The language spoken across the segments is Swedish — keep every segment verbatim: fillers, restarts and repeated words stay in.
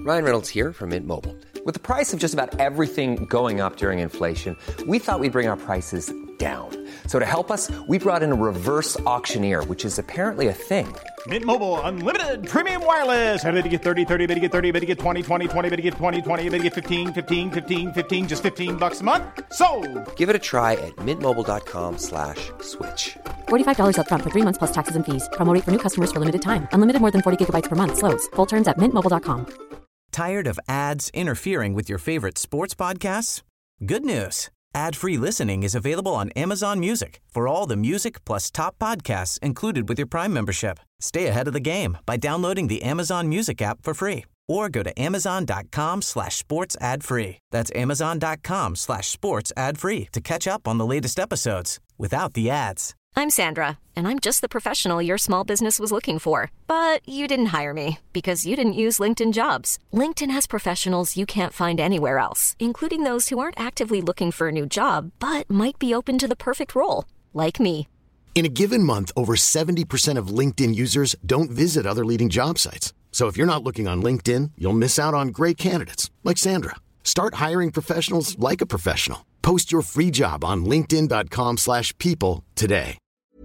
Ryan Reynolds here from Mint Mobile. With the price of just about everything going up during inflation, we thought we'd bring our prices down. So to help us, we brought in a reverse auctioneer, which is apparently a thing. Mint Mobile Unlimited Premium Wireless. How to get thirty, thirty, how to get thirty, how to get twenty, twenty, twenty, how to get twenty, twenty, how to get fifteen, fifteen, fifteen, fifteen, just fifteen bucks a month? Sold! Give it a try at mintmobile.com slash switch. forty-five dollars up front for three months plus taxes and fees. Promo rate for new customers for limited time. Unlimited more than forty gigabytes per month. Slows full terms at mint mobile dot com. Tired of ads interfering with your favorite sports podcasts? Good news. Ad-free listening is available on Amazon Music for all the music plus top podcasts included with your Prime membership. Stay ahead of the game by downloading the Amazon Music app for free or go to amazon.com slash sports ad free. That's amazon.com slash sports ad free to catch up on the latest episodes without the ads. I'm Sandra, and I'm just the professional your small business was looking for. But you didn't hire me because you didn't use LinkedIn Jobs. LinkedIn has professionals you can't find anywhere else, including those who aren't actively looking for a new job, but might be open to the perfect role, like me. In a given month, over seventy percent of LinkedIn users don't visit other leading job sites. So if you're not looking on LinkedIn, you'll miss out on great candidates like Sandra. Start hiring professionals like a professional. Post your free job on linkedin.com slash people today.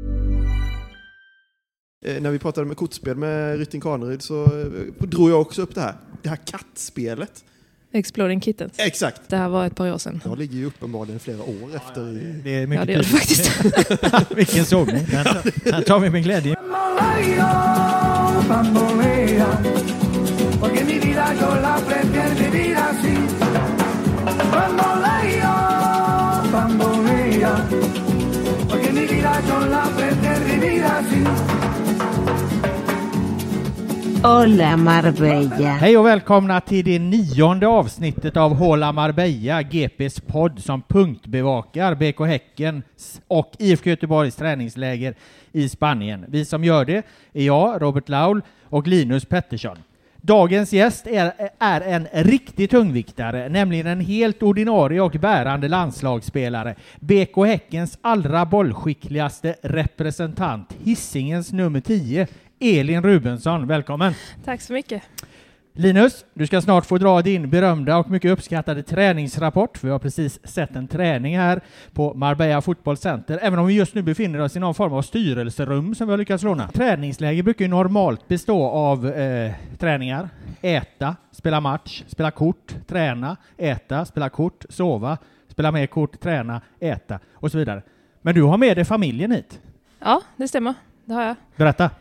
Eh, när vi pratade med kortspel med Rytting Kaneryd så eh, drog jag också upp det här. Det här kattspelet. Exploding Kittens. Exakt. Det här var ett par år sedan. Jag ligger ju uppenbarligen flera år efter. I... Det är mycket ja, det gör det faktiskt. Vilken sågning. Här tar vi med glädje. Hola Marbella. Hej och välkomna till det nionde avsnittet av Hola Marbella, G P:s podd som punktbevakar B K Häcken och I F K Göteborgs träningsläger i Spanien. Vi som gör det är jag, Robert Laul och Linus Pettersson. Dagens gäst är, är en riktig tungviktare, nämligen en helt ordinarie och bärande landslagsspelare. B K Häckens allra bollskickligaste representant, Hisingens nummer tio, Elin Rubensson. Välkommen. Tack så mycket. Linus, du ska snart få dra din berömda och mycket uppskattade träningsrapport. Vi har precis sett en träning här på Marbella Fotbollscenter, även om vi just nu befinner oss i någon form av styrelserum som vi har lyckats låna. Träningsläger brukar ju normalt bestå av eh, träningar, äta, spela match, spela kort, träna, äta, spela kort, sova, spela mer kort, träna, äta och så vidare. Men du har med dig familjen hit. Ja, det stämmer. Det har jag. Berätta.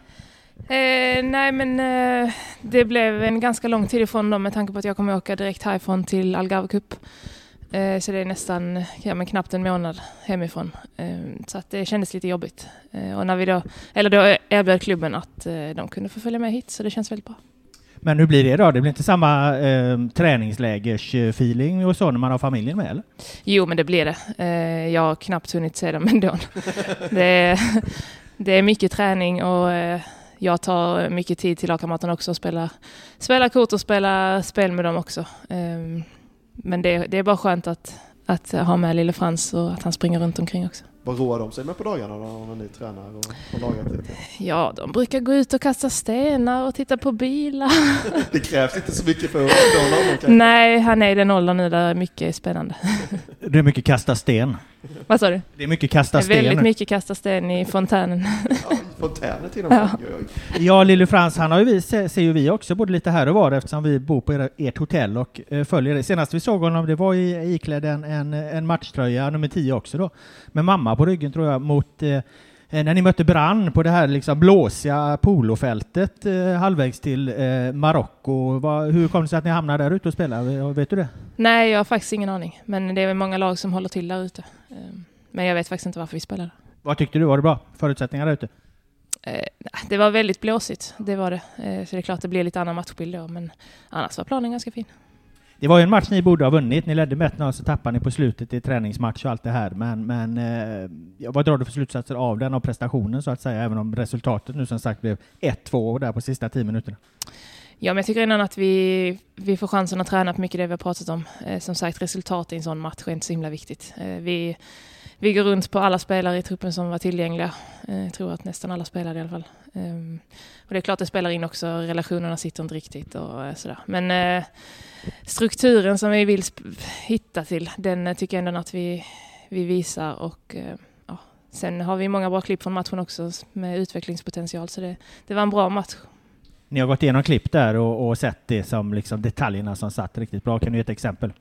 Eh, nej men eh, det blev en ganska lång tid ifrån dem med tanke på att jag kommer åka direkt härifrån till Algarve Cup. Eh, så det är nästan ja, men knappt en månad hemifrån. Eh, så att det kändes lite jobbigt. Eh, och när vi då, eller då erbjöd klubben att eh, de kunde få följa med hit, så det känns väldigt bra. Men hur blir det då? Det blir inte samma eh, träningslägers-feeling och så när man har familjen med, eller? Jo, men det blir det. Eh, jag har knappt hunnit se dem ändå. det, är, det är mycket träning och eh, jag tar mycket tid till lagkamraterna också och spela, spela kort och spela spel med dem också. Um, men det, det är bara skönt att, att ha med lille Frans och att han springer runt omkring också. Vad roar de sig med på dagarna då, när ni tränar och, och lagar till det? Ja, de brukar gå ut och kasta stenar och titta på bilar. Det krävs inte så mycket för att honom. Nej, han är i den åldern nu där mycket är spännande. Det är mycket kasta sten. Vad sa du? Det är mycket kasta sten. Det är väldigt mycket kasta sten i fontänen. Ja, fontänen till och med. Ja, ja lille Frans, han har ju vi, ser, ser ju vi också både lite här och var eftersom vi bor på er, ert hotell och eh, följer det. Senast vi såg honom, det var i iklädd en, en, en matchtröja, nummer tio också då. Med mamma på ryggen tror jag, mot eh, när ni mötte Brann på det här liksom blåsiga polofältet eh, halvvägs till eh, Marocko. Vad, hur kom det sig att ni hamnade där ute och spelade? Vet du det? Nej, jag har faktiskt ingen aning. Men det är många lag som håller till där ute. Men jag vet faktiskt inte varför vi spelade. Vad tyckte du? Var det bra förutsättningar där ute? Eh, det var väldigt blåsigt, det var det. Eh, så det är klart det blir lite annan matchbild då. Men annars var planen ganska fin. Det var ju en match ni borde ha vunnit. Ni ledde med ett noll så tappade ni på slutet i träningsmatch och allt det här. Men, men eh, vad drar du för slutsatser av den och prestationen så att säga? Även om resultatet nu som sagt blev ett två där på sista tio minuterna. Ja, men jag tycker innan att vi, vi får chansen att träna på mycket det vi har pratat om. Eh, som sagt, resultat i en sån match är inte så himla viktigt. Eh, vi, vi går runt på alla spelare i truppen som var tillgängliga. Eh, jag tror att nästan alla spelade i alla fall. Eh, och det är klart det spelar in också. Relationerna sitter inte riktigt och eh, sådär. Men eh, strukturen som vi vill sp- hitta till, den eh, tycker jag ändå att vi, vi visar. Och eh, ja, sen har vi många bra klipp från matchen också med utvecklingspotential. Så det, det var en bra match. Ni har gått igenom klipp där och, och sett det som liksom detaljerna som satt riktigt bra. Kan du ge ett exempel?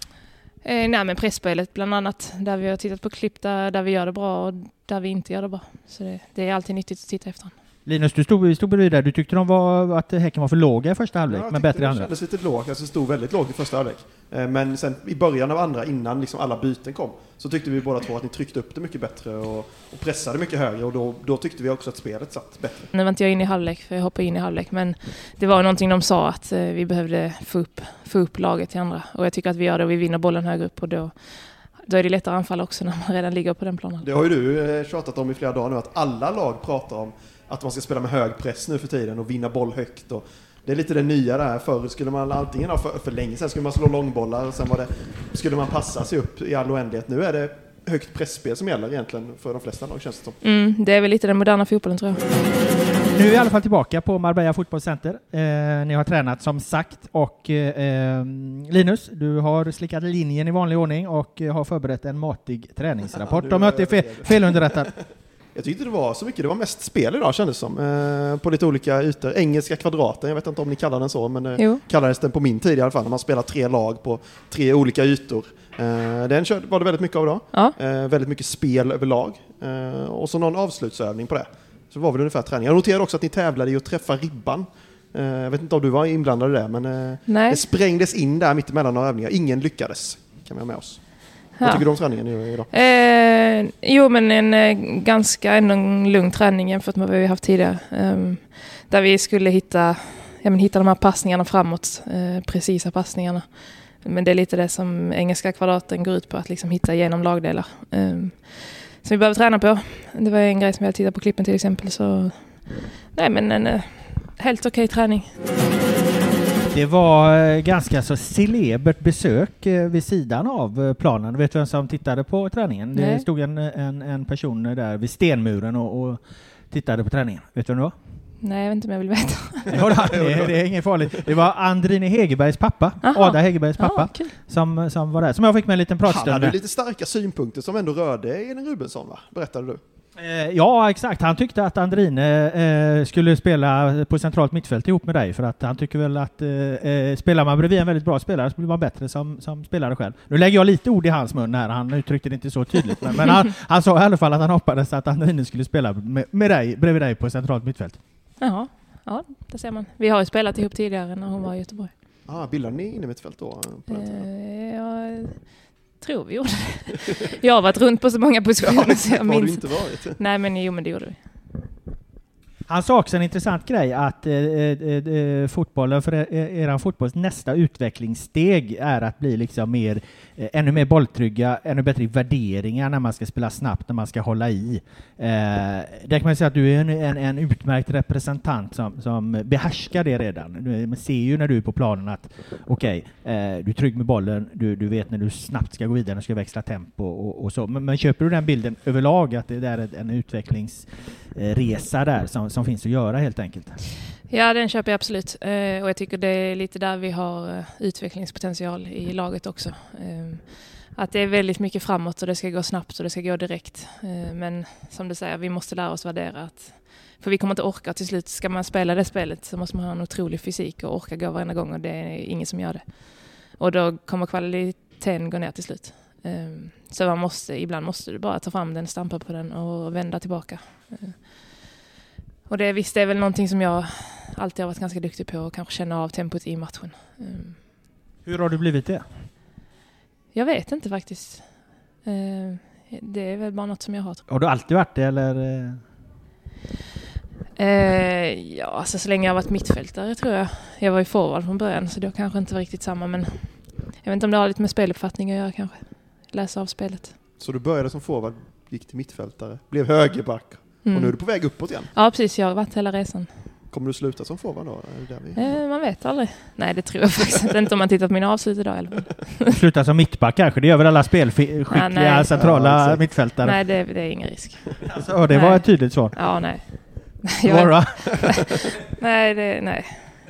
Eh, nej, men pressspelet bland annat. Där vi har tittat på klipp där, där vi gör det bra och där vi inte gör det bra. Så det, det är alltid nyttigt att titta efter. Linus, du stod, stod bredvid där. Du tyckte de var, att Häcken var för låga i första halvlek, ja, men bättre i andra. Det kändes lite lågt. Alltså, det stod väldigt lågt i första halvlek. Men sen i början av andra, innan liksom alla byten kom, så tyckte vi båda två att ni tryckte upp det mycket bättre och, och pressade mycket högre. Och då, då tyckte vi också att spelet satt bättre. Nu var inte jag inne i halvlek, för jag hoppade in i halvlek. Men det var någonting de sa att vi behövde få upp, få upp laget till andra. Och jag tycker att vi gör det och vi vinner bollen högre upp. Och då, då är det lättare anfall också när man redan ligger på den planen. Det har ju du tjatat om i flera dagar nu, att alla lag pratar om att man ska spela med hög press nu för tiden och vinna boll högt. Och det är lite det nya där. Förr skulle man antingen ha för, för länge sedan skulle man slå långbollar och sen var det, skulle man passa sig upp i all oändlighet. Nu är det högt pressspel som gäller egentligen för de flesta lag, känns det som. Mm, det är väl lite den moderna fotbollen, tror jag. Nu är vi i alla fall tillbaka på Marbella Fotbollscenter. Eh, ni har tränat som sagt och eh, Linus, du har slickat linjen i vanlig ordning och har förberett en matig träningsrapport. Ja, om jag inte är fel, felunderrättad. Jag tyckte det var så mycket, det var mest spel idag kändes som, eh, på lite olika ytor. Engelska kvadraten, jag vet inte om ni kallar den så, men eh, kallades den på min tid i alla fall, när man spelar tre lag på tre olika ytor. Eh, den körde, var det väldigt mycket av idag. Ja. Eh, väldigt mycket spel överlag. Eh, och så någon avslutsövning på det. Så var väl ungefär träning. Jag noterade också att ni tävlade i att träffa ribban. Eh, jag vet inte om du var inblandad i det, men eh, det sprängdes in där mitt emellan några övningar. Ingen lyckades, kan vi ha med oss. Ja. Vad tycker du om träningen idag? Eh, jo, men en eh, ganska ändå en lugn träning jämfört med vad vi haft tidigare. Eh, där vi skulle hitta, ja, men hitta de här passningarna framåt, eh, precisa passningarna. Men det är lite det som engelska kvadraten går ut på, att liksom hitta igenom lagdelar. Eh, som vi behöver träna på. Det var en grej som jag tittade på klippen till exempel. Så, nej, men en eh, helt okej träning. Det var ganska så celebert besök vid sidan av planen. Vet du vem som tittade på träningen? Nej. Det stod en, en, en person där vid stenmuren och, och tittade på träningen. Vet du vem det var? Nej, jag vet inte om jag vill veta. Ja, det, det är inget farligt. Det var Andrine Hegerbergs pappa, Aha. Ada Hegerbergs pappa, ah, som, som var där. Som jag fick med en liten pratstund. Han hade lite starka synpunkter som ändå rörde Elin Rubensson, va? Berättade du? Eh, ja, exakt. Han tyckte att Andrine eh, skulle spela på centralt mittfält ihop med dig, för att han tycker väl att eh, spelar man bredvid en väldigt bra spelare så blir man bättre som, som spelare själv. Nu lägger jag lite ord i hans mun här, han uttryckte det inte så tydligt, men, men han, han sa i alla fall att han hoppades att Andrine skulle spela med, med dig, bredvid dig på centralt mittfält. Jaha, ja, det ser man. Vi har ju spelat ihop tidigare när hon var i Göteborg. Ah, bildade ni inne mittfält då? På eh, ja, tror vi gjorde det. Jag har varit runt på så många positioner ja, så jag minns. Har du inte varit? Nej, men jo, men det gjorde vi. Han sa också en intressant grej att eh, eh, fotbollen för er, eran fotbolls nästa utvecklingssteg är att bli liksom mer, eh, ännu mer bolltrygga, ännu bättre värderingar när man ska spela snabbt, när man ska hålla i. Eh, där kan man säga att du är en, en, en utmärkt representant som, som behärskar det redan. Man ser ju när du är på planen att okej, okay, eh, du är trygg med bollen, du, du vet när du snabbt ska gå vidare och ska växla tempo och, och så. Men, men köper du den bilden överlag att det där är en utvecklingsresa där som som finns att göra helt enkelt? Ja, den köper jag absolut. Eh, och jag tycker det är lite där vi har uh, utvecklingspotential i laget också. Eh, att det är väldigt mycket framåt och det ska gå snabbt och det ska gå direkt. Eh, men som du säger, vi måste lära oss värdera att, för vi kommer inte orka till slut. Ska man spela det spelet så måste man ha en otrolig fysik och orka gå varenda gång, och det är ingen som gör det. Och då kommer kvaliteten gå ner till slut. Eh, så man måste, ibland måste du bara ta fram den, stampa på den och vända tillbaka. Eh, Och det, visst, det är väl någonting som jag alltid har varit ganska duktig på, och kanske känna av tempot i matchen. Mm. Hur har du blivit det? Jag vet inte faktiskt. Eh, det är väl bara något som jag har. Har du alltid varit det, eller? Eh, ja, alltså så länge jag har varit mittfältare tror jag. Jag var ju forward från början, så det kanske inte var riktigt samma. Men jag vet inte om det har lite med speluppfattning att göra kanske. Läsa av spelet. Så du började som forward, gick till mittfältare, blev högerback. Mm. Och nu är du på väg uppåt igen. Ja, precis. Jag har varit hela resan. Kommer du sluta som forward då? Är det där vi... eh, man vet aldrig. Nej, det tror jag faktiskt inte om man tittar på mina avslut idag. Eller? Sluta som mittback kanske, det gör väl alla spelskickliga ja, centrala ja, mittfältare. Nej, det, det är ingen risk. Alltså, det nej. var ett tydligt svar. Ja, nej. Jag, nej, det, nej.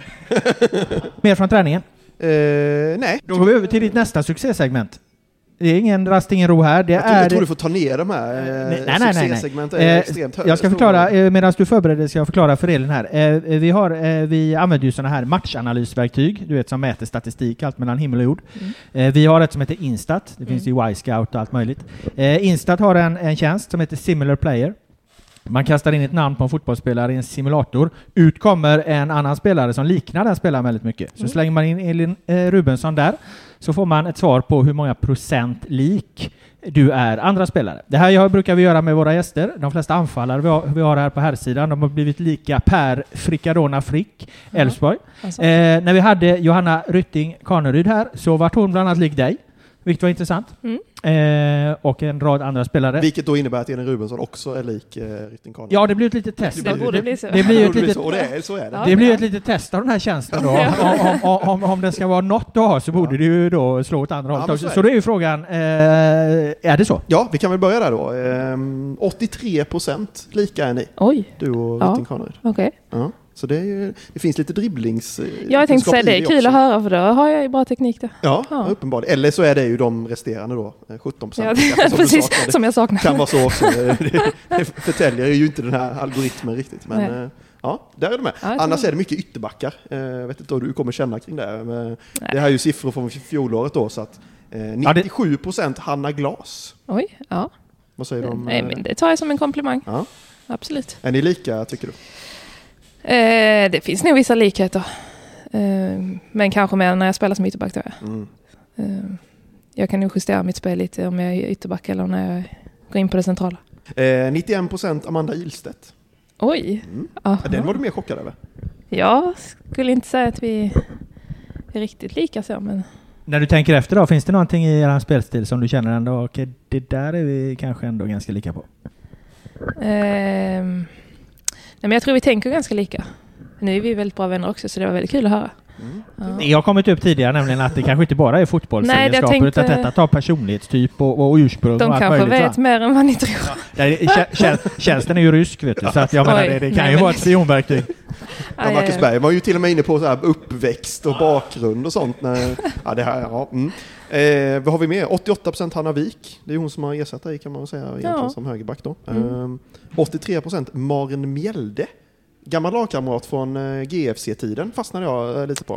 Mer från träningen? Eh, nej. Då går vi över till ditt nästa succésegment. Det är ingen rast, ingen ro här. Det jag, tror, är... jag tror du får ta ner de här eh, nej, nej, nej, succésegmenten. nej. Är eh, extremt höga. jag ska förklara, eh, medan du förbereder ska jag förklara för Elin här. Eh, vi, har, eh, vi använder ju sådana här matchanalysverktyg, du vet, som mäter statistik, allt mellan himmel och jord. Mm. Eh, vi har ett som heter Instat, det finns mm. i Y-Scout och allt möjligt. Eh, Instat har en, en tjänst som heter Similar Player. Man kastar in ett namn på en fotbollsspelare i en simulator. Ut kommer en annan spelare som liknar den spelaren väldigt mycket. Så mm. slänger man in Elin eh, Rubensson där, så får man ett svar på hur många procent lik du är andra spelare. Det här jag brukar vi göra med våra gäster. De flesta anfallare vi har, vi har här på här sidan, de har blivit lika Per Fricadona Frick, Elfsborg. Mm. Alltså. Eh, när vi hade Johanna Rytting Kaneryd här, så var hon bland annat lik dig. Vilket var intressant. Mm. Eh, och en rad andra spelare. Vilket då innebär att Elin Rubensson också är lik eh, Rytting Kaneryd. Ja, det blir ett litet test. Det borde bli så. Det blir ett litet, och det är, så är det. Det blir ett litet test av den här tjänsten då. om, om, om, om det ska vara något du har så borde ja. du ju då slå åt andra ja, hållet. Så, så då är ju frågan, eh, är det så? Ja, vi kan väl börja där då. Eh, åttiotre procent lika är ni. Oj. Du och ja. Rytting Kaneryd. Okej. Okay. Ja. Så det, är ju, det finns lite dribblings... Ja, jag tänkte säga det är kul också att höra, för då har jag ju bra teknik där. Ja, ja. uppenbarligen. Eller så är det ju de resterande då, sjutton procent. Ja, som precis, saknar. Som jag saknar. Kan vara så också. Det, det förtäljer ju inte den här algoritmen riktigt. Men Nej. ja, där är de med. Ja, Annars är det mycket ytterbackar. Jag vet inte om du kommer känna kring det. Men det här är ju siffror från fjolåret då, så att nittiosju procent Hanna Glas. Oj, ja. Vad säger de? Nej, men det tar jag som en komplimang. Ja. Absolut. Är ni lika, tycker du? Eh, det finns nog vissa likheter. Eh, men kanske mer när jag spelar som ytterback då. Mm. Eh, jag kan nog justera mitt spel lite om jag är ytterback eller när jag går in på det centrala. Eh, nittioen procent Amanda Ilstedt. Oj. Mm. Ja, den var du mer chockad över? Jag skulle inte säga att vi är riktigt lika så, men... När du tänker efter då, finns det någonting i er spelstil som du känner ändå, okej, okay, det där är vi kanske ändå ganska lika på? Eh, Nej, men jag tror vi tänker ganska lika. Nu är vi väldigt bra vänner också, så det var väldigt kul att höra. Mm. Ja. Jag har kommit upp tidigare nämligen att det kanske inte bara är fotbollsegenskaper tänkte... utan detta tar personlighetstyp och, och ursprung. De och allt kanske möjligt, vet va? Mer än vad ni tror. Ja, tjän, tjänsten är ju rysk, vet du, så att jag menar, det, det kan Nej, ju vara ett spionverktyg. Ja, Marcus Berg var ju till och med inne på så här uppväxt och bakgrund och sånt. När, ja, det här, ja. Mm. Eh, vad har vi mer? åttioåtta procent Hanna Wik. Det är hon som har ersatt dig, kan man säga, egentligen ja. som högerback då. Mm. Eh, åttiotre procent Maren Mjelde. Gammal lagkamrat från eh, G F C-tiden fastnade jag eh, lite på.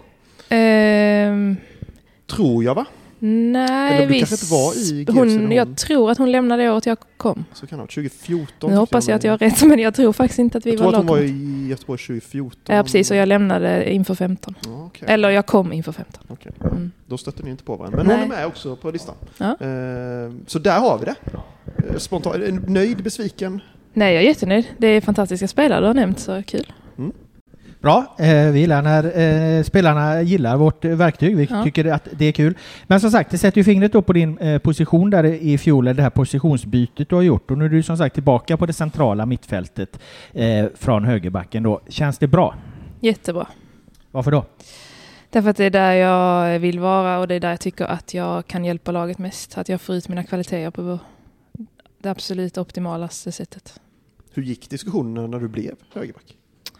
Um, tror jag, va? Nej, Eller du kanske inte var i G F C hon, hon... Jag tror att hon lämnade det året jag kom. Så kan det vara tjugo fjorton. Nu hoppas jag att jag har rätt, men jag tror faktiskt inte att vi jag var lagkamrat. Jag tror att hon var i Göteborg tjugo fjorton. Ja, precis, och jag lämnade inför femton. Okay. Eller jag kom inför femton. Okay. Mm. Då stötte ni inte på varandra. Men Nej. hon är med också på listan. Ja. Uh, så där har vi det. Uh, spontan, nöjd, besviken? Nej, jag är jättenöjd. Det är fantastiska spelare du har nämnt, så kul. Mm. Bra, eh, vi gillar när eh, spelarna gillar vårt verktyg. Vi ja. tycker att det är kul. Men som sagt, det sätter ju fingret då på din eh, position där i fjol, det här positionsbytet du har gjort. Och nu är du som sagt tillbaka på det centrala mittfältet eh, från högerbacken då. Känns det bra? Jättebra. Varför då? Därför att det är där jag vill vara och det är där jag tycker att jag kan hjälpa laget mest. Att jag får ut mina kvaliteter på det absolut optimalaste sättet. Hur gick diskussionen när du blev högerback?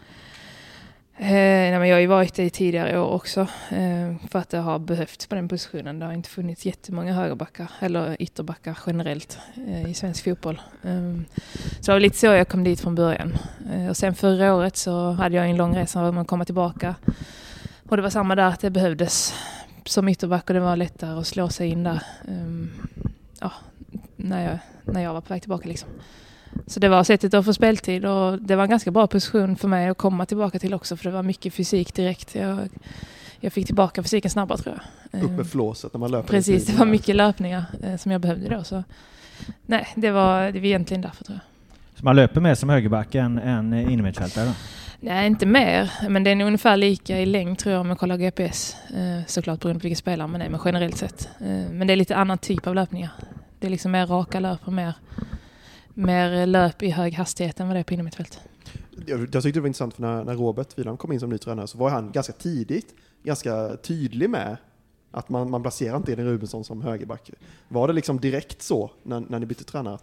Eh, nej, men jag har ju varit det i tidigare år också eh, för att det har behövts på den positionen. Det har inte funnits jättemånga högerbackar eller ytterbackar generellt eh, i svensk fotboll. Eh, så det var lite så jag kom dit från början. Eh, och sen förra året så hade jag en lång resa om att komma tillbaka. Och det var samma där, att det behövdes som ytterback och det var lättare att slå sig in där eh, ja, när, jag, när jag var på väg tillbaka liksom. Så det var sättet att få speltid och det var en ganska bra position för mig att komma tillbaka till också, för det var mycket fysik direkt. Jag, jag fick tillbaka fysiken snabbare, tror jag. Upp med flåset när man löper. Precis, det var mycket löpningar eh, som jag behövde då. Så nej, det var, det var egentligen därför, tror jag. Så man löper mer som högerback än, än innermittfältare då? Nej, inte mer. Men det är nog ungefär lika i längd, tror jag, om man kollar G P S. Eh, såklart beroende på vilka spelare man är, men generellt sett. Eh, men det är lite annan typ av löpningar. Det är liksom mer raka löp och mer... mer löp i hög hastighet än vad det är på innermittfält. jag, jag tyckte det var intressant för när, när Robert Wieland kom in som ny tränare så var han ganska tidigt ganska tydlig med att man, man placerar inte Edin Rubensson som högerback. Var det liksom direkt så när, när ni bytte tränare?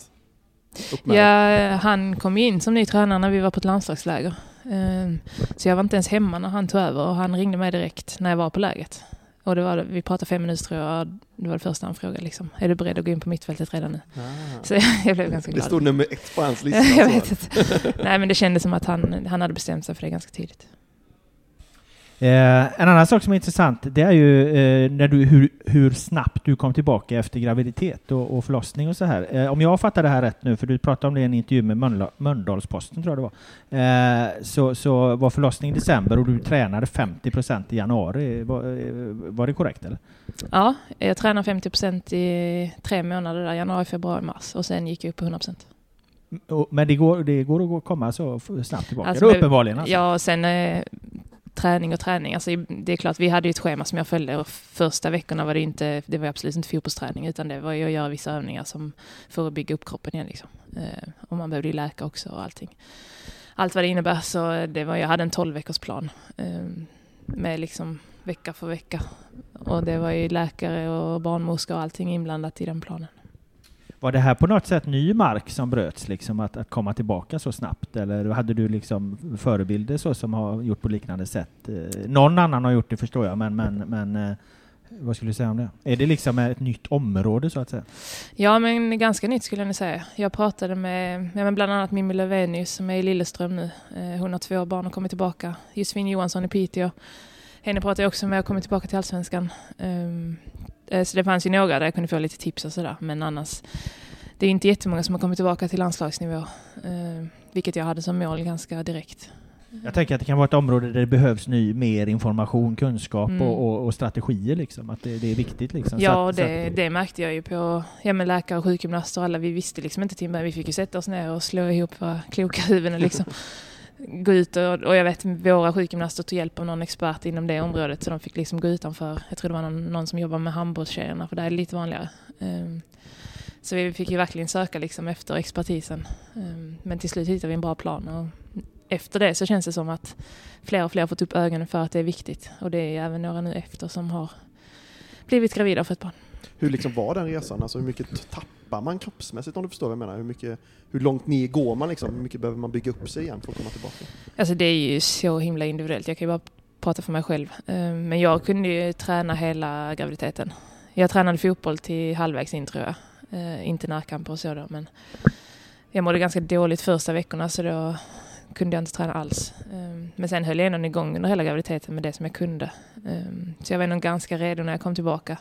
Ja, han kom in som ny tränare när vi var på ett landslagsläger. Så jag var inte ens hemma när han tog över och han ringde mig direkt när jag var på läget. Och det var, vi pratade fem minuter tror jag, det var det första han frågade liksom. Är du beredd att gå in på mittfältet redan nu? Ah. Så jag, jag blev ganska glad. Det stod nummer ett på hans lista. Jag vet inte. Nej, men det kändes som att han, han hade bestämt sig för det ganska tidigt. Eh, en annan sak som är intressant, det är ju eh, när du, hur, hur snabbt du kom tillbaka efter graviditet och, och förlossning och så här. Eh, om jag fattar det här rätt nu, för du pratade om det i en intervju med Mölndal, Mölndalsposten tror jag det var, eh, så, så var förlossning i december och du tränade femtio procent i januari. Var, var det korrekt eller? Ja, jag tränade femtio procent i tre månader, där, januari, februari, mars, och sen gick jag upp på hundra procent. Men det går, det går att komma så snabbt tillbaka? Alltså, det uppenbarligen alltså. Ja, sen eh, träning och träning. Alltså, det är klart, vi hade ju ett schema som jag följde och första veckorna var det inte, det var absolut inte fotbollsträning utan det var ju att göra vissa övningar som för att bygga upp kroppen igen liksom. Eh, och man behövde ju läka också och allting. Allt vad det innebär, så det var, jag hade en tolv veckors plan eh, med liksom vecka för vecka. Och det var ju läkare och barnmorska och allting inblandat i den planen. Var det här på något sätt ny mark som bröts, liksom att, att komma tillbaka så snabbt? Eller hade du liksom förebilder så som har gjort på liknande sätt? Eh, någon annan har gjort det förstår jag, men, men, men eh, vad skulle du säga om det? Är det liksom ett nytt område så att säga? Ja, men ganska nytt skulle jag säga. Jag pratade med, ja, med bland annat Mimmi Lövenius som är i Lilleström nu. Eh, hon har två barn och kommer tillbaka. Josefin Johansson i Piteå. Henne pratade jag också med och kommer tillbaka till Allsvenskan. Um, Så det fanns ju några där jag kunde få lite tips och sådär. Men annars, det är inte jättemånga som har kommit tillbaka till landslagsnivå. Eh, vilket jag hade som mål ganska direkt. Jag tänker att det kan vara ett område där det behövs ny, mer information, kunskap mm. och, och, och strategier. Liksom. Att det, det är viktigt. Liksom. Ja, så att, det, så att... det märkte jag ju på ja, med läkare och sjukgymnaster. Alla, vi visste liksom inte till mig. Vi fick ju sätta oss ner och slå ihop våra kloka huvuden. Liksom. Gå ut och, och jag vet våra sjukgymnaster tog hjälp av någon expert inom det området så de fick liksom gå utanför. Jag tror det var någon, någon som jobbar med handbollstjejerna för det är lite vanligare. Um, så vi fick ju verkligen söka liksom efter expertisen. Um, men till slut hittade vi en bra plan och efter det så känns det som att fler och fler har fått upp ögonen för att det är viktigt. Och det är även några nu efter som har blivit gravida för ett barn. Hur liksom var den resan? Alltså hur mycket tappar man kroppsmässigt om du förstår vad jag menar? Hur, mycket, hur långt ner går man liksom? Hur mycket behöver man bygga upp sig igen för att komma tillbaka? Alltså det är ju så himla individuellt. Jag kan ju bara prata för mig själv. Men jag kunde ju träna hela graviditeten. Jag tränade fotboll till halvvägs in tror jag. Inte närkamp och så då. Men jag mådde ganska dåligt första veckorna så då kunde jag inte träna alls. Men sen höll jag ändå igång under hela graviditeten med det som jag kunde. Så jag var nog ganska redo när jag kom tillbaka.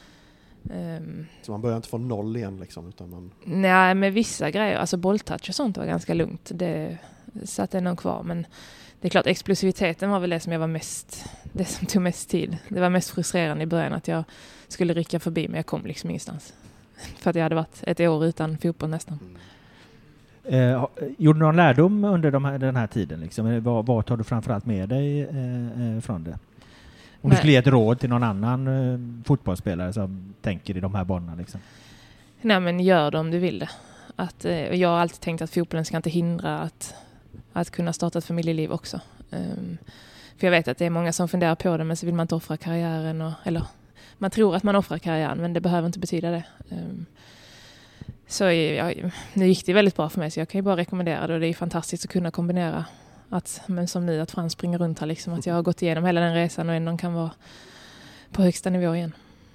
Um, så man börjar inte få noll igen liksom, utan man... Nej, med vissa grejer, alltså bolltouch och sånt var ganska lugnt. Det satt ändå kvar, men det är klart explosiviteten var väl det som jag var mest, det som tog mest tid. Det var mest frustrerande i början att jag skulle rycka förbi, men jag kom liksom ingenstans. För att jag hade varit ett år utan fotboll nästan. Mm. Eh, gjorde du någon lärdom under de här, den här tiden? Liksom? Vad, vad tar du framförallt med dig eh, från det? Om du skulle ge ett råd till någon annan uh, fotbollsspelare som tänker i de här banorna liksom. Nej, men gör det om du vill det. Att, uh, jag har alltid tänkt att fotbollen ska inte hindra att, att kunna starta ett familjeliv också. Um, för jag vet att det är många som funderar på det, men så vill man inte offra karriären. Och, eller man tror att man offrar karriären, men det behöver inte betyda det. Um, så jag, nu gick det väldigt bra för mig, så jag kan ju bara rekommendera det. Och det är fantastiskt att kunna kombinera. Att, men som nu att Frans springer runt här liksom, att jag har gått igenom hela den resan och ändå kan vara på högsta nivå igen.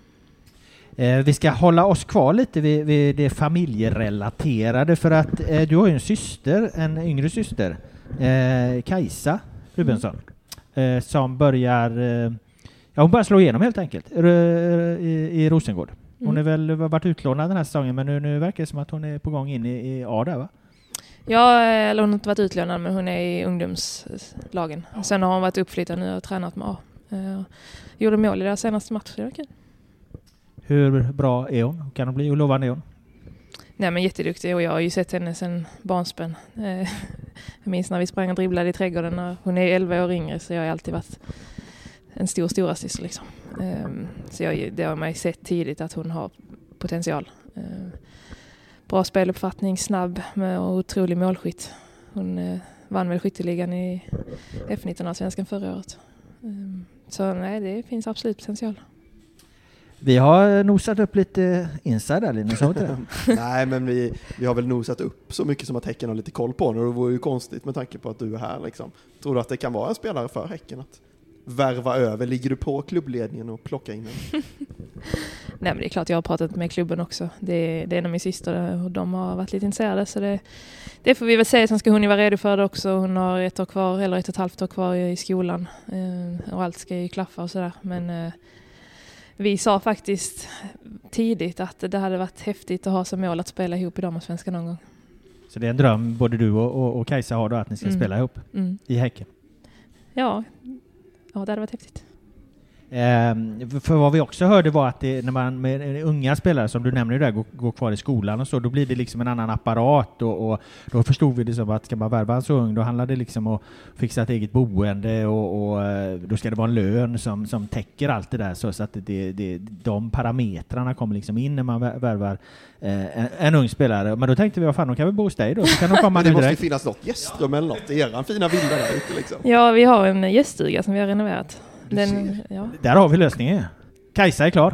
Eh, vi ska hålla oss kvar lite vid, vid det familjerelaterade för att eh, du har ju en syster, en yngre syster, eh, Kajsa Rubensson, mm. eh, som börjar eh, ja, hon börjar slå igenom helt enkelt r- i, i Rosengård. Hon mm. är väl varit utlånad den här säsongen, men nu, nu verkar det som att hon är på gång in i, i A där, va? Ja, eller hon har inte varit utlånad, men hon är i ungdomslagen. Sen har hon varit uppflyttad nu och tränat med A. Uh, gjorde mål i deras senaste match, det var kul. Hur bra är hon? Kan hon bli? Hur lovande är hon? Nej, men jätteduktig, och jag har ju sett henne sedan barnsben. Uh, jag minns när vi sprang och dribblade i trädgården. Och hon är elva år yngre, så jag har alltid varit en stor stora syster liksom. Uh, så jag, det har man ju sett tidigt att hon har potential. Uh, Bra speluppfattning, snabb med och otrolig målskytt. Hon eh, vann väl skytteligan i F nitton av svenskan förra året. Um, så nej, det finns absolut potential. Vi har nosat upp lite inside där, Linus. Nej, men vi, vi har väl nosat upp så mycket som att Häcken har lite koll på. Och det vore ju konstigt med tanke på att du är här. Liksom. Tror du att det kan vara en spelare för Häcken att värva över? Ligger du på klubbledningen och plocka in den? Nej, men det är klart jag har pratat med klubben också. Det är, det är en av min syster och de har varit lite intresserade. Så det, det får vi väl säga. Sen ska hon ju vara redo för det också. Hon har ett år kvar, eller ett och ett halvt år kvar i skolan. Eh, och allt ska ju klaffa och sådär. Men eh, vi sa faktiskt tidigt att det hade varit häftigt att ha som mål att spela ihop i damallsvenskan någon gång. Så det är en dröm både du och, och, och Kajsa har då, att ni ska mm. spela ihop mm. i Häcken? Ja. Ja, det hade varit häftigt. Eh, för vad vi också hörde var att det, när man med unga spelare som du nämnde där går, går kvar i skolan och så, då blir det liksom en annan apparat och, och då förstod vi det som att ska man värva en så ung, då handlar det liksom om att fixa ett eget boende och, och då ska det vara en lön som, som täcker allt det där, så, så att det, det, de parametrarna kommer liksom in när man värvar eh, en, en ung spelare. Men då tänkte vi, vad fan, de kan väl bo hos dig då? Så kan de komma. Det måste direkt. Finnas något gästrum eller något, eran fina villa där ute liksom. Ja, vi har en gäststuga som vi har renoverat. Den, ja. Där har vi lösningen. Kajsa är klar.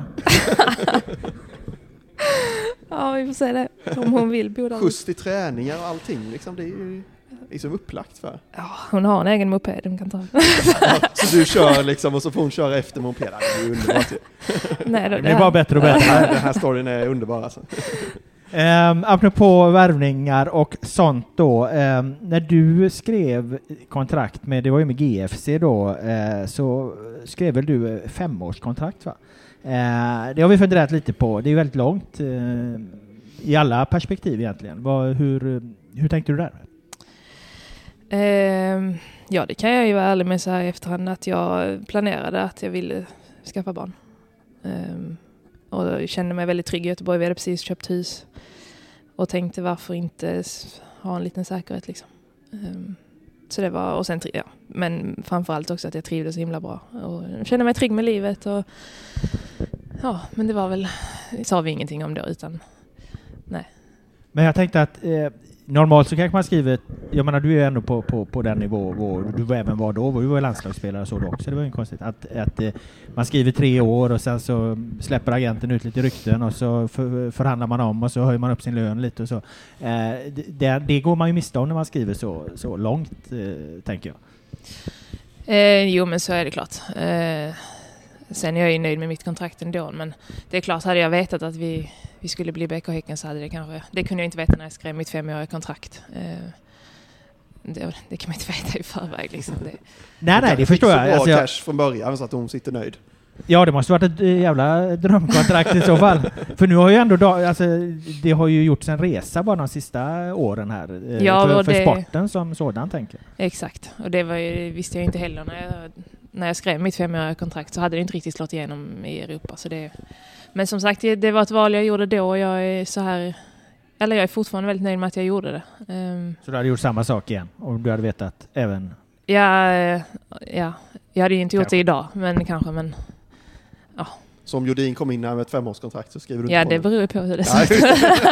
Ja, vi får se det. Om hon vill bo där. Skjuts till träningar och allting. Liksom, det är ju liksom upplagt för. Ja, hon har en egen moped de kan ta. Ja, så du kör liksom och så får hon köra efter mopeden. Det är ju underbart. Nej, då, det, det är bara bättre och bättre. Den här storyn är underbar alltså. Um, apropå värvningar och sånt då, um, när du skrev kontrakt med, det var ju med G F C då, uh, så skrev väl du femårskontrakt, va? Uh, det har vi funderat lite på, det är ju väldigt långt uh, i alla perspektiv egentligen. Vad, hur, hur tänkte du där? Uh, ja, det kan jag ju vara ärlig med så här i efterhand, att jag planerade att jag ville skaffa barn. Uh, Och jag kände mig väldigt trygg i Göteborg. Vi hade precis köpt hus. Och tänkte varför inte ha en liten säkerhet liksom. Um, så det var, och sen, ja. Men framförallt också att jag trivdes så himla bra. Och kände mig trygg med livet. Och, ja, men det var väl, sa vi ingenting om det utan, nej. Men jag tänkte att eh, normalt så kanske man skriver, jag menar du är ändå på, på, på den nivå hvor du var även var då, du var landslagsspelare så då också, det var ju konstigt att, att eh, man skriver tre år och sen så släpper agenten ut lite rykten och så för, förhandlar man om och så höjer man upp sin lön lite och så. Eh, det, det går man ju miste om när man skriver så, så långt, eh, tänker jag. Eh, jo, men så är det klart. Eh, sen är jag ju nöjd med mitt kontrakt ändå, men det är klart, hade jag vetat att vi vi skulle bli B K Häcken så hade det kanske, det kunde jag inte veta när jag skrev mitt femåriga kontrakt. Eh, det, det kan man inte veta i förväg liksom. Det. Nej, nej, det förstår jag. Så bra alltså, jag... cash från början så att hon sitter nöjd. Ja, det måste varit ett jävla drömkontrakt i så fall. För nu har ju ändå, alltså, det har ju gjorts en resa bara de sista åren här. Ja, för, för det... sporten som sådan, tänker jag. Exakt, och det var ju, visste jag inte heller när jag, när jag skrev mitt femåriga kontrakt, så hade det inte riktigt slått igenom i Europa. Så det, men som sagt, det var ett val jag gjorde då och jag är så här, eller jag är fortfarande väldigt nöjd med att jag gjorde det. Um, så du hade gjort samma sak igen om du hade vetat även? Ja, ja jag hade ju inte gjort kanske. Det idag, men kanske, men ja. Så om Jodin kom in här med ett femårskontrakt så skriver du ja, på det det. beror på hur det ser ut.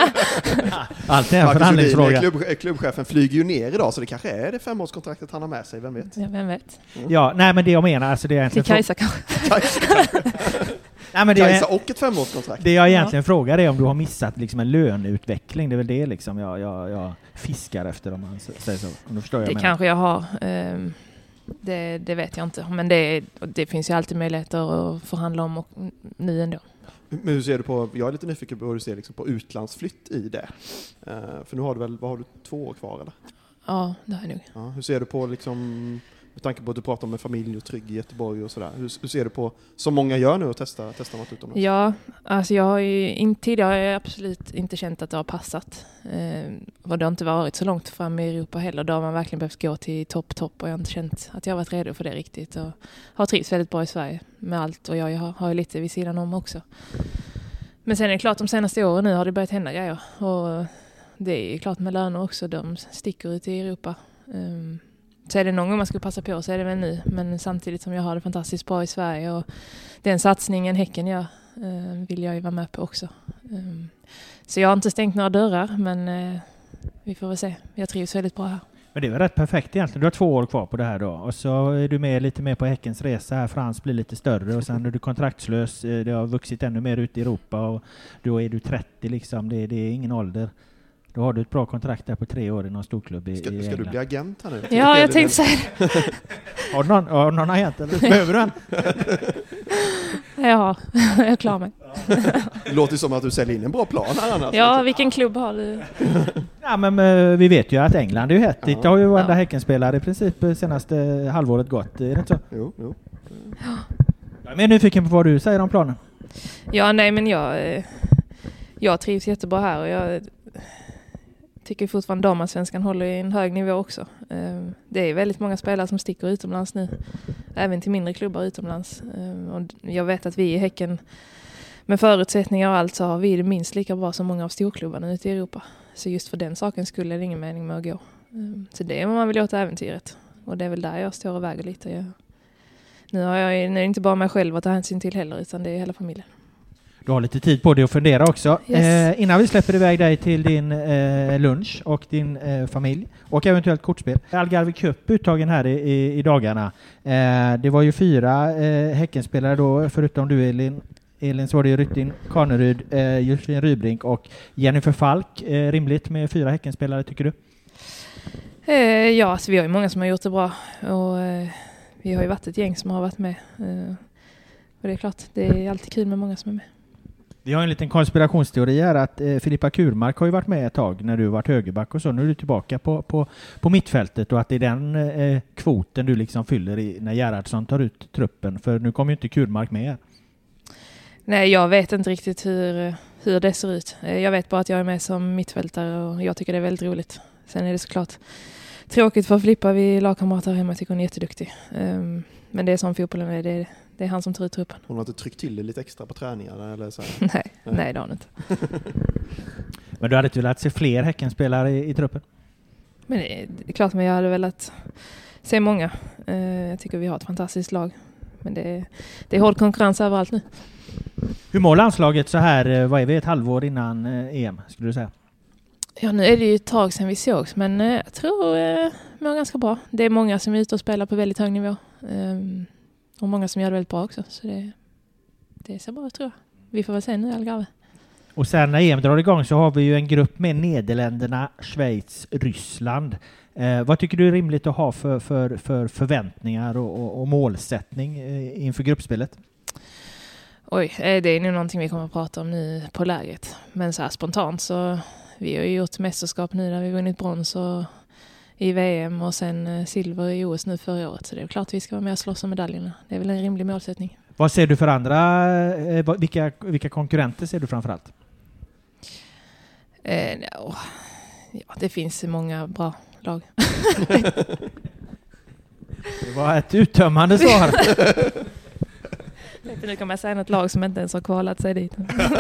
Allt är en förhandlingsfråga. Klubb, klubbchefen flyger ju ner idag så det kanske är det femårskontraktet han har med sig, vem vet? Ja, vem vet. Mm. Ja, nej men det jag menar, alltså det är egentligen... Till Kajsa kanske. Kajsa kanske. Nej, men det Kajsa är, och ett femårskontrakt. Det jag egentligen ja. frågar är om du har missat liksom en löneutveckling. Det är väl det liksom jag, jag, jag fiskar efter, om man säger så. Om du förstår det jag kanske jag har... Um, det, det vet jag inte. Men det, det finns ju alltid möjligheter att förhandla om och nu ändå. Men hur ser du på, jag är lite nyfiken på hur du ser liksom på utlandsflytt i det. Uh, för nu har du väl, vad har du, två år kvar eller? Ja, det har jag nog. Ja, hur ser du på liksom, med tanke på att du pratar om en familj och trygg i Göteborg och sådär. Hur, hur ser du på, som många gör nu, att testa, testa något utomlands? Ja, alltså jag har ju in, tidigare har jag absolut inte känt att det har passat. Eh, och det har inte varit så långt fram i Europa heller. Då har man verkligen behövt gå till topp, topp och jag har inte känt att jag har varit redo för det riktigt. Och har trivts väldigt bra i Sverige med allt och jag har, har lite vid sidan om också. Men sen är det klart, de senaste åren nu har det börjat hända grejer. Och det är klart med löner också, de sticker ut i Europa. Um, Så är det någon gång man ska passa på så är det väl nu. Men samtidigt som jag har det fantastiskt bra i Sverige och den satsningen Häcken gör eh, vill jag ju vara med på också. Um, så jag har inte stängt några dörrar, men eh, vi får väl se. Jag trivs väldigt bra här. Men det är väl rätt perfekt egentligen. Du har två år kvar på det här då. Och så är du med lite mer på Häckens resa här. Frans blir lite större och sen är du kontraktslös. Det har vuxit ännu mer ut i Europa och då är du trettio liksom. Det, det är ingen ålder. Då har du ett bra kontrakt där på tre år i någon storklubb i, ska, i ska du bli agent här nu? Ja, jag tänkte säga det. Har du någon, har du någon agent eller behöver du en? Ja, jag klarar mig. Det låter ju som att du säljer in en bra plan här annars. Ja, vilken klubb har du? Ja, men uh, vi vet ju att England är ju hett. Ja. Det har ju varenda Ja. Häckenspelare i princip senaste halvåret gått. Är det inte så? Jo, jo. Jag är nyfiken på vad du säger om planen. Ja, nej men jag, jag trivs jättebra här och jag tycker fortfarande damallsvenskan håller i en hög nivå också. Det är väldigt många spelare som sticker utomlands nu, även till mindre klubbar utomlands. Och jag vet att vi i Häcken med förutsättningar och allt så har vi det minst lika bra som många av storklubbarna ute i Europa. Så just för den saken skulle det ingen mening med att gå. Så det är vad man vill åt äventyret. Och det är väl där jag står och väger lite. Jag, nu har jag nu är det inte bara mig själv att ta hänsyn till heller, utan det är hela familjen. Du har lite tid på dig att fundera också. Yes. Eh, innan vi släpper iväg dig till din eh, lunch och din eh, familj och eventuellt kortspel. Algarve Cup uttagen här i, i, i dagarna. Eh, det var ju fyra eh, Häckenspelare då, förutom du Elin. Elin så var det ju Ryttin Kaneryd, eh, Josefin Rybrink och Jennifer Falk. Eh, rimligt med fyra Häckenspelare tycker du? Eh, ja, alltså vi har ju många som har gjort det bra. Och eh, vi har ju varit ett gäng som har varit med. Eh, och det är klart, det är alltid kul med många som är med. Vi har en liten konspirationsteori här att eh, Filippa Kurmark har ju varit med ett tag när du varit högerback och så. Nu är du tillbaka på, på, på mittfältet och att det är den eh, kvoten du liksom fyller i när Gerhardsson tar ut truppen. För nu kommer ju inte Kurmark med. Nej, jag vet inte riktigt hur, hur det ser ut. Eh, jag vet bara att jag är med som mittfältare och jag tycker det är väldigt roligt. Sen är det såklart tråkigt för Filippa, vi är lagkamrater hemma, jag tycker hon är jätteduktig. Um, men det är som fotbollen är, det är, det är han som tar ut truppen. Hon har inte tryckt till det lite extra på träningarna eller så här? nej, nej, nej det har hon inte. Men du hade inte velat se fler Häckenspelare i, i truppen? Men det är, det är klart, men jag hade velat se många. Uh, jag tycker vi har ett fantastiskt lag. Men det är, det är hård konkurrens överallt nu. Hur mår landslaget så här, vad är vi, ett halvår innan eh, E M skulle du säga? Ja, nu är det ju ett tag sedan vi sågs, men eh, jag tror eh, mår ganska bra. Det är många som är ute och spelar på väldigt hög nivå. Um, och många som gör det väldigt bra också. Så det, det ser bra ut, tror jag. Vi får väl se nu i Algarve. Och sen när E M drar igång så har vi ju en grupp med Nederländerna, Schweiz, Ryssland. Eh, vad tycker du är rimligt att ha för, för, för förväntningar och, och, och målsättning eh, inför gruppspelet? Oj, det är nog någonting vi kommer att prata om nu på läget. Men så här spontant så vi har ju gjort mästerskap nu där vi vunnit brons och i V M och sen silver i O S nu förra året. Så det är klart att vi ska vara med och slåss om medaljerna. Det är väl en rimlig målsättning. Vad ser du för andra, eh, vilka, vilka konkurrenter ser du framförallt? Eh, no. Ja, det finns många bra lag. Det var ett uttömmande svar. Nu kan man säga något lag som inte ens har kvalat sig dit.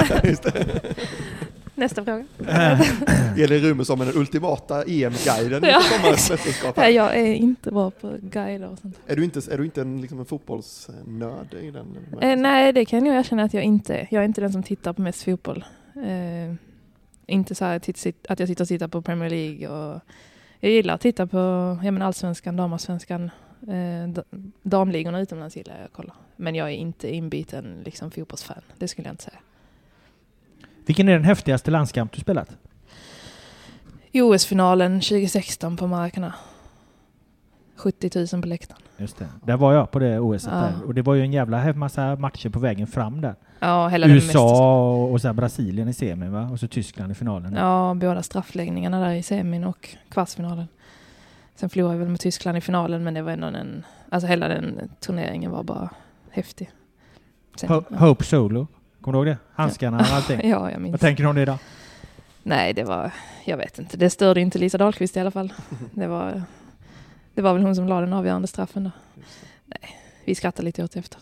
Nästa fråga. Elin Rume som den ultimata E M-guiden. Ja. Ja, jag är inte bra på guider och sånt. Är du inte, är du inte en, liksom en fotbollsnörd i den? Eh, nej, det kan jag erkänna att jag inte är. Jag är inte den som tittar på mest fotboll. Eh, inte så här att jag sitter och tittar på Premier League. Och jag gillar att titta på ja, men allsvenskan, damallsvenskan. Eh, damligorna utomlands gillar jag att kolla. Men jag är inte inbiten liksom fotbollsfan. Det skulle jag inte säga. Vilken är den häftigaste landskamp du spelat? O S-finalen tjugo sexton på Maracana. sjuttio tusen på läktaren. Just det. Där var jag på det O S-et ja. där. Och det var ju en jävla massa matcher på vägen fram där. Ja, hela U S A och så Brasilien i semin, va? Och så Tyskland i finalen. Ja, båda straffläggningarna där i semin och kvartsfinalen. Sen förlorade jag väl med Tyskland i finalen, men det var ändå en... Alltså hela den turneringen var bara häftig. Sen, Ho- ja. Hope Solo. Kommer du ihåg det? Handskarna och allting. Ja, jag minns. Vad tänker du om det idag? Nej, det var... Jag vet inte. Det störde inte Lisa Dahlqvist i alla fall. Det var... Det var väl hon som la den avgörande straffen då. Nej, vi skrattar lite åt efter.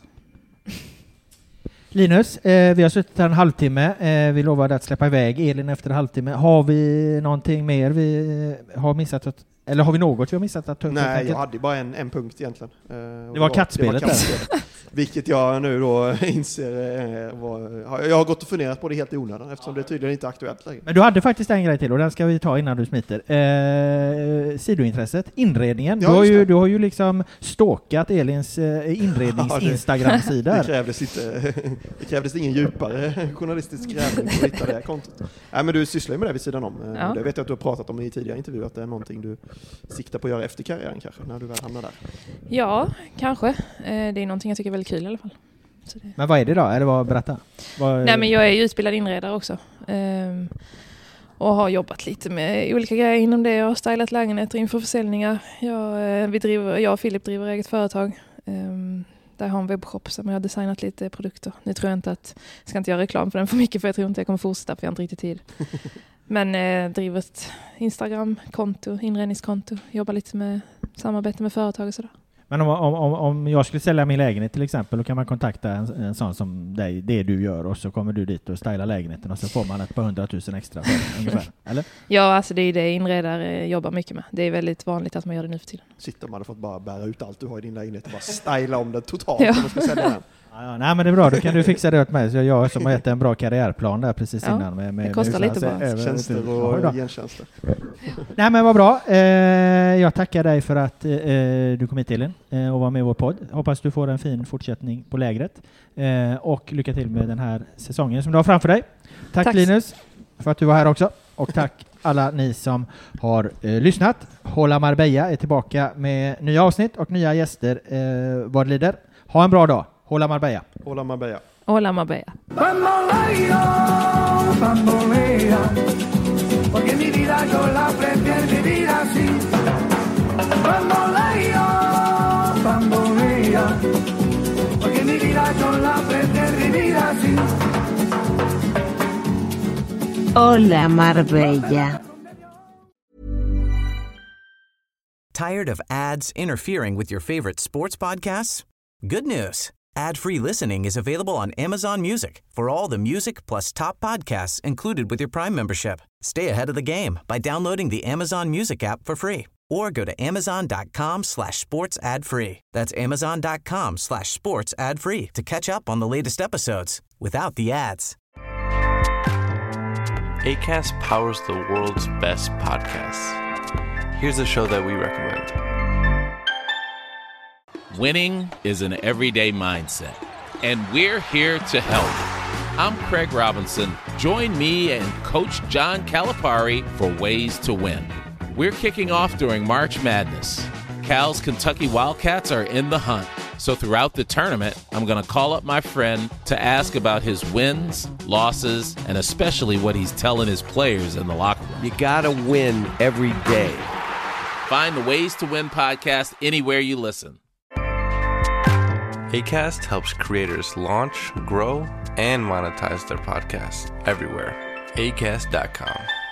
Linus, eh, vi har suttit här en halvtimme. Eh, vi lovade att släppa iväg Elin efter en halvtimme. Har vi någonting mer vi har missat att Eller har vi något vi har missat att ta upp? Nej, jag hade bara en, en punkt egentligen. Eh, det, var det var kattspelet där. Vilket jag nu då inser eh, var, jag har gått och funderat på det helt i onödan eftersom det tydligen inte är aktuellt längre. Men du hade faktiskt en grej till och den ska vi ta innan du smiter. Eh, sidointresset, inredningen. Ja, du, har ju, du har ju liksom stalkat Elins eh, inrednings-Instagram-sida. Ja, det, det, krävdes inte, det krävdes ingen djupare journalistisk grävning för att hitta det här kontot. Nej, men du sysslar ju med det vid sidan om. Ja. Det vet jag att du har pratat om i tidigare intervjuer, att det är någonting du siktar på att göra efter karriären kanske, när du väl hamnar där. Ja, kanske. Eh, det är någonting jag tycker är väldigt kul i alla fall. Så det... Men vad är det då? Är det vad, berätta. Vad... Nej, men jag är ju utbildad inredare också. Ehm, och har jobbat lite med olika grejer inom det. Jag har stylat lägenheter inför försäljningar. Jag, vi driver, jag och Filip driver eget företag. Ehm, där har en webbshop som jag har designat lite produkter. Nu tror jag inte att, jag ska inte göra reklam för den för mycket, för jag tror inte jag kommer fortsätta, för jag har inte riktigt tid. Men eh, driver ett Instagram-konto, inredningskonto. Jobbar lite med samarbete med företag och sådär. Men om, om, om jag skulle sälja min lägenhet till exempel, då kan man kontakta en, en sån som dig, det du gör, och så kommer du dit och stylar lägenheten och så får man ett par hundratusen extra för det, ungefär, eller? Ja, alltså det är det inredare jobbar mycket med. Det är väldigt vanligt att man gör det nu för tiden. Sitter man hade fått bara bära ut allt du har i din lägenhet och bara styla om det totalt ja. Om man ska sälja den. Ja, ja, nej, men det är bra, då kan du fixa det åt mig. Så jag som har gett en bra karriärplan där precis ja, innan. Med, med, det kostar med lite bara. Över, tjänster och ja, gentjänster. Nej, men vad bra. Eh, jag tackar dig för att eh, du kom hit, Elin, eh, och var med i vår podd. Hoppas du får en fin fortsättning på lägret. Eh, och lycka till med den här säsongen som du har framför dig. Tack, tack. Linus för att du var här också. Och tack alla ni som har eh, lyssnat. Hola Marbella är tillbaka med nya avsnitt och nya gäster eh, vad det lider. Ha en bra dag. Hola Marbella. Hola Marbella. Hola Marbella. Bamboleo, bambolea, porque mi vida yo la prefiero vivir así. Bamboleo, bambolea, porque mi vida yo la prefiero vivir así. Hola Marbella. Tired of ads interfering with your favorite sports podcasts? Good news. Ad-free listening is available on Amazon Music for all the music plus top podcasts included with your Prime membership. Stay ahead of the game by downloading the Amazon Music app for free or go to amazon.com slash sports ad free. That's amazon.com slash sports ad free to catch up on the latest episodes without the ads. Acast powers the world's best podcasts. Here's a show that we recommend. Winning is an everyday mindset, and we're here to help. I'm Craig Robinson. Join me and Coach John Calipari for Ways to Win. We're kicking off during March Madness. Cal's Kentucky Wildcats are in the hunt, so throughout the tournament, I'm going to call up my friend to ask about his wins, losses, and especially what he's telling his players in the locker room. You gotta win every day. Find the Ways to Win podcast anywhere you listen. Acast helps creators launch, grow, and monetize their podcasts everywhere. acast dot com.